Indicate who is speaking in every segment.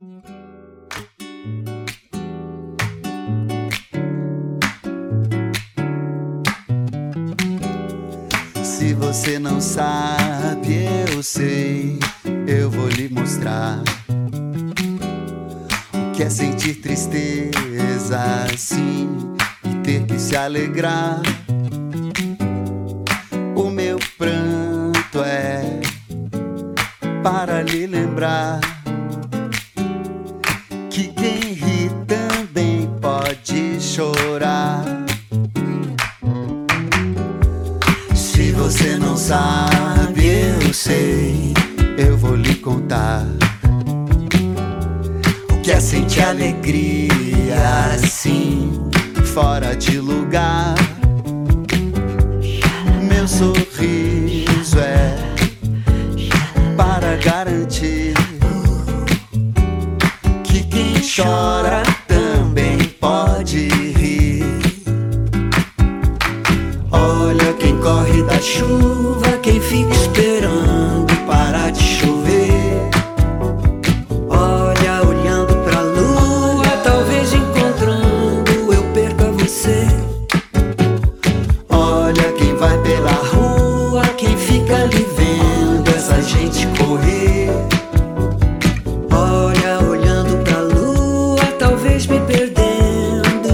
Speaker 1: Se você não sabe, eu sei, eu vou lhe mostrar o que é sentir tristeza assim e ter que se alegrar. O meu pranto é para lhe lembrar que quem ri também pode chorar. Se você não sabe, eu sei, eu vou lhe contar o que é sentir alegria assim, fora de lugar. Meu sorriso é para garantir que quem chora também pode rir. Olha quem corre da chuva, quem fica esperando parar de chover. Olha olhando pra lua, talvez encontrando eu perca você. Olha quem vai pela rua, quem fica ali vendo essa gente correr. Olha olhando pra lua, talvez me perdendo,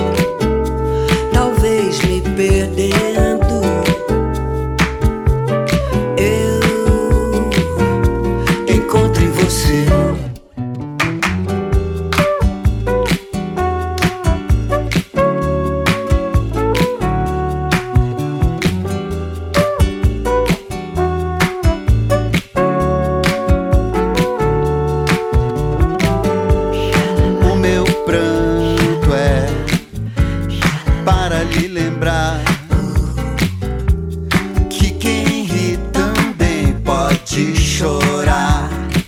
Speaker 1: talvez me perdendo. Eu encontro em você. O meu pranto é para lhe lembrar que quem ri também pode chorar.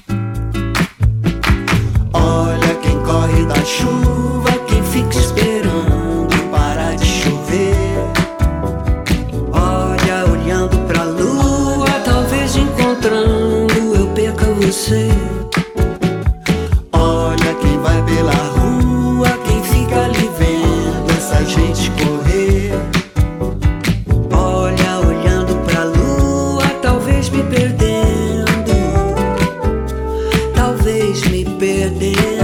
Speaker 1: Olha quem corre da chuva, quem fica esperando parar de chover. Olha olhando pra lua, talvez encontrando eu perca você. Olha quem vai pela rua, quem fica ali vendo essa gente correr. Olha olhando pra lua, talvez me perdendo, talvez me perdendo.